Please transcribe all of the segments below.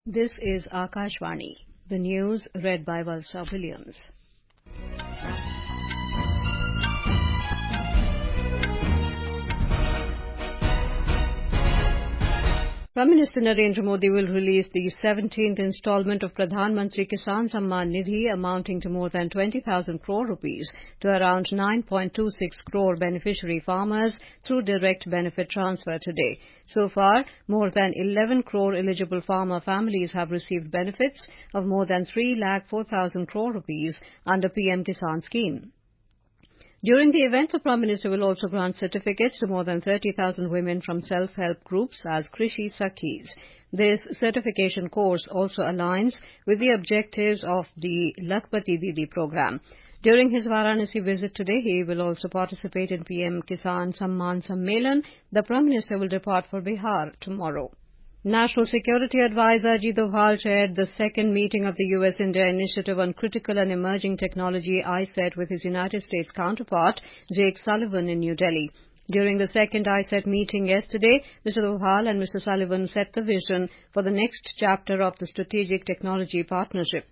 This is Akashvani. The news read by Valsa Williams. Prime Minister Narendra Modi will release the 17th installment of Pradhan Mantri Kisan Samman Nidhi amounting to more than 20,000 crore rupees to around 9.26 crore beneficiary farmers through direct benefit transfer today. So far, more than 11 crore eligible farmer families have received benefits of more than 3,04,000 crore rupees under PM Kisan scheme. During the event, the Prime Minister will also grant certificates to more than 30,000 women from self-help groups as Krishi Sakhis. This certification course also aligns with the objectives of the Lakhpati Didi program. During his Varanasi visit today, he will also participate in PM Kisan Samman Sammelan. The Prime Minister will depart for Bihar tomorrow. National Security Advisor Ajit Doval chaired the second meeting of the US-India Initiative on Critical and Emerging Technology ICET with his United States counterpart, Jake Sullivan, in New Delhi. During the second ICET meeting yesterday, Mr. Doval and Mr. Sullivan set the vision for the next chapter of the Strategic Technology Partnership.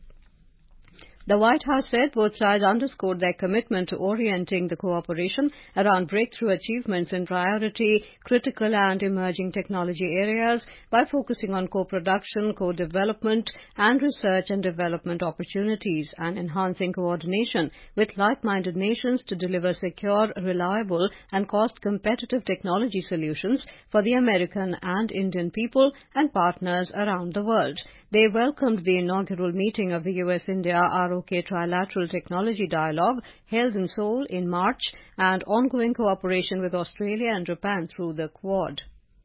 The White House said both sides underscored their commitment to orienting the cooperation around breakthrough achievements in priority, critical and emerging technology areas by focusing on co-production, co-development and research and development opportunities and enhancing coordination with like-minded nations to deliver secure, reliable and cost-competitive technology solutions for the American and Indian people and partners around the world. They welcomed the inaugural meeting of the US-India ROK Trilateral Technology Dialogue held in Seoul in March and ongoing cooperation with Australia and Japan through the Quad.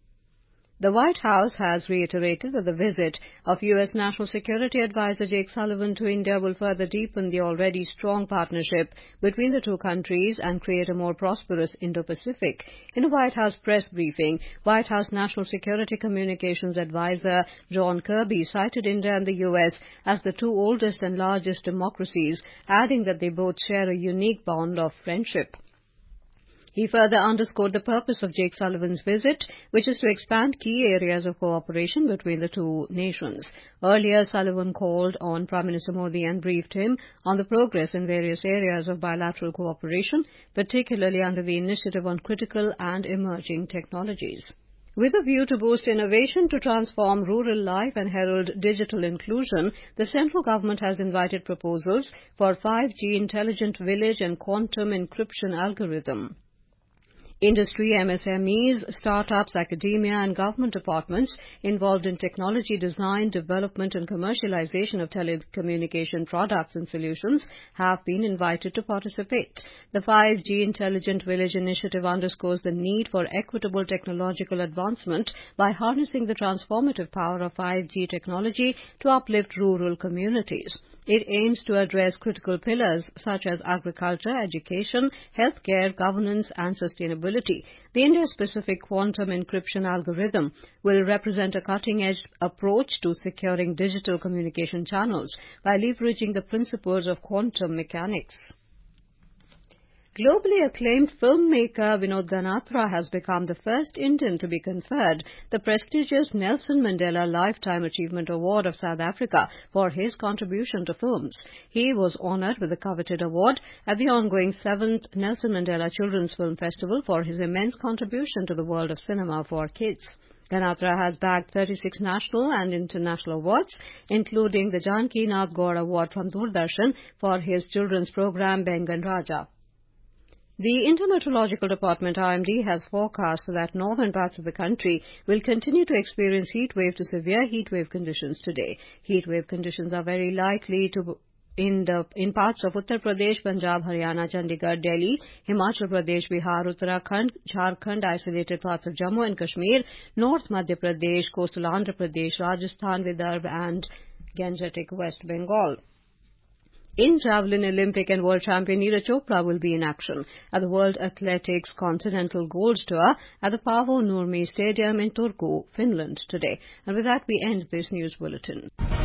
The White House has reiterated that the visit of U.S. National Security Advisor Jake Sullivan to India will further deepen the already strong partnership between the two countries and create a more prosperous Indo-Pacific. In a White House press briefing, White House National Security Communications Advisor John Kirby cited India and the U.S. as the two oldest and largest democracies, adding that they both share a unique bond of friendship. He further underscored the purpose of Jake Sullivan's visit, which is to expand key areas of cooperation between the two nations. Earlier, Sullivan called on Prime Minister Modi and briefed him on the progress in various areas of bilateral cooperation, particularly under the Initiative on Critical and Emerging Technologies. With a view to boost innovation to transform rural life and herald digital inclusion, the central government has invited proposals for 5G intelligent village and quantum encryption algorithm. Industry, MSMEs, startups, academia and government departments involved in technology design, development and commercialization of telecommunication products and solutions have been invited to participate. The 5G Intelligent Village initiative underscores the need for equitable technological advancement by harnessing the transformative power of 5G technology to uplift rural communities. It aims to address critical pillars such as agriculture, education, healthcare, governance and sustainability. The India-specific quantum encryption algorithm will represent a cutting-edge approach to securing digital communication channels by leveraging the principles of quantum mechanics. Globally acclaimed filmmaker Vinod Ganatra has become the first Indian to be conferred the prestigious Nelson Mandela Lifetime Achievement Award of South Africa for his contribution to films. He was honoured with the coveted award at the ongoing 7th Nelson Mandela Children's Film Festival for his immense contribution to the world of cinema for kids. Ganatra has bagged 36 national and international awards, including the Janki Nath Gaur Award from Doordarshan for his children's program Bengan Raja. The Intermeteorological Department IMD has forecast that northern parts of the country will continue to experience heat wave to severe heat wave conditions today. Heat wave conditions are very likely to in parts of Uttar Pradesh, Punjab, Haryana, Chandigarh, Delhi, Himachal Pradesh, Bihar, Uttarakhand, Jharkhand, isolated parts of Jammu and Kashmir, North Madhya Pradesh, coastal Andhra Pradesh, Rajasthan, Vidarbha and Gangetic West Bengal. In javelin, Olympic and world champion Neeraj Chopra will be in action at the World Athletics Continental Gold Tour at the Paavo Nurmi Stadium in Turku, Finland today. And with that, we end this news bulletin.